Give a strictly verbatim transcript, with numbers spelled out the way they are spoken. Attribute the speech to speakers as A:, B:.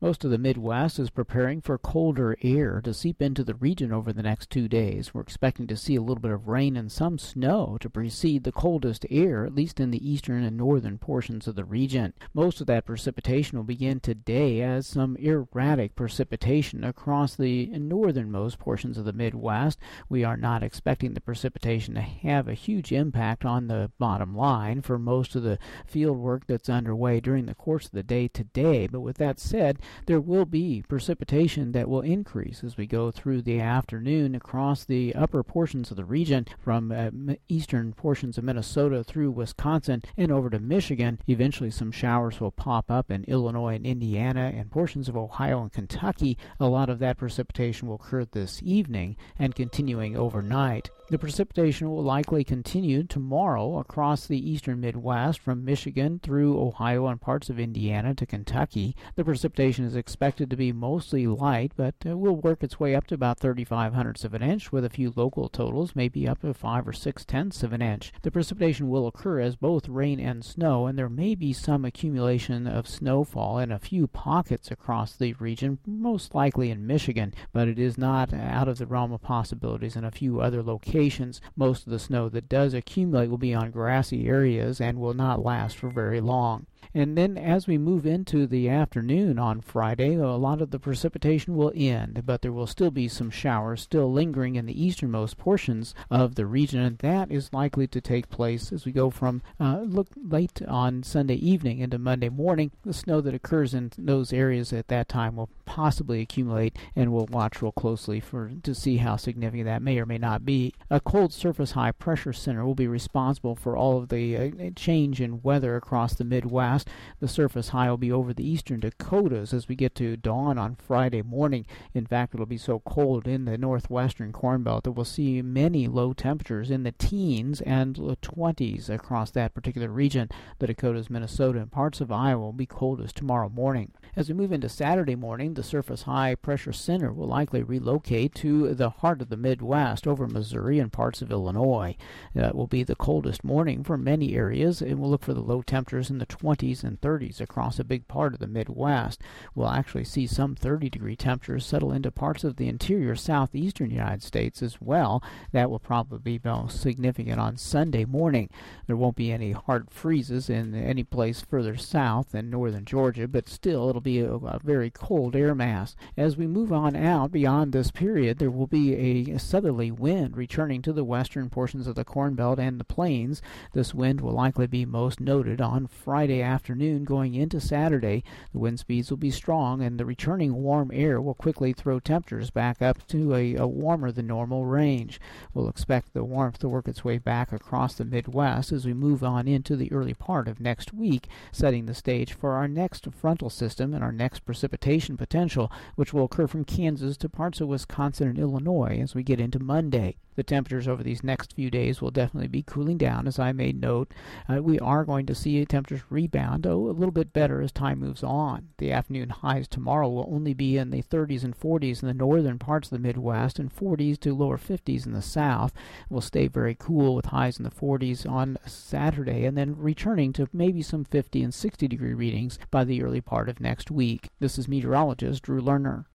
A: Most of the Midwest is preparing for colder air to seep into the region over the next two days. We're expecting to see a little bit of rain and some snow to precede the coldest air, at least in the eastern and northern portions of the region. Most of that precipitation will begin today as some erratic precipitation across the northernmost portions of the Midwest. We are not expecting the precipitation to have a huge impact on the bottom line for most of the field work that's underway during the course of the day today. But with that said, there will be precipitation that will increase as we go through the afternoon across the upper portions of the region from uh, eastern portions of Minnesota through Wisconsin and over to Michigan. Eventually some showers will pop up in Illinois and Indiana and portions of Ohio and Kentucky. A lot of that precipitation will occur this evening and continuing overnight. The precipitation will likely continue tomorrow across the eastern Midwest from Michigan through Ohio and parts of Indiana to Kentucky. The precipitation is expected to be mostly light, but uh, will work its way up to about thirty-five hundredths of an inch, with a few local totals maybe up to five or six tenths of an inch. The precipitation will occur as both rain and snow, and there may be some accumulation of snowfall in a few pockets across the region, most likely in Michigan, but it is not out of the realm of possibilities in a few other locations. Most of the snow that does accumulate will be on grassy areas and will not last for very long. And then as we move into the afternoon on Friday, a lot of the precipitation will end, but there will still be some showers still lingering in the easternmost portions of the region, and that is likely to take place as we go from uh, look late on Sunday evening into Monday morning. The snow that occurs in those areas at that time will possibly accumulate, and we'll watch real closely for to see how significant that may or may not be. A cold surface high pressure center will be responsible for all of the uh, change in weather across the Midwest. The surface high will be over the eastern Dakotas as we get to dawn on Friday morning. In fact, it'll be so cold in the northwestern Corn Belt that we'll see many low temperatures in the teens and twenties across that particular region. The Dakotas, Minnesota, and parts of Iowa will be coldest tomorrow morning. As we move into Saturday morning, the surface high pressure center will likely relocate to the heart of the Midwest over Missouri and parts of Illinois. That will be the coldest morning for many areas, and we'll look for the low temperatures in the twenties and thirties across a big part of the Midwest. We'll actually see some thirty degree temperatures settle into parts of the interior southeastern United States as well. That will probably be most significant on Sunday morning. There won't be any hard freezes in any place further south than northern Georgia, but still it'll be a, a very cold air mass. As we move on out beyond this period, there will be a southerly wind returning to the western portions of the Corn Belt and the plains. This wind will likely be most noted on Friday afternoon going into Saturday. The wind speeds will be strong, and the returning warm air will quickly throw temperatures back up to a, a warmer than normal range. We'll expect the warmth to work its way back across the Midwest as we move on into the early part of next week, setting the stage for our next frontal system and our next precipitation potential, which will occur from Kansas to parts of Wisconsin and Illinois as we get into Monday. The temperatures over these next few days will definitely be cooling down, as I made note. Uh, we are going to see temperatures rebound, oh, a little bit better as time moves on. The afternoon highs tomorrow will only be in the thirties and forties in the northern parts of the Midwest and forties to lower fifties in the south. We'll stay very cool with highs in the forties on Saturday, and then returning to maybe some fifty and sixty degree readings by the early part of next week. This is meteorologist Drew Lerner.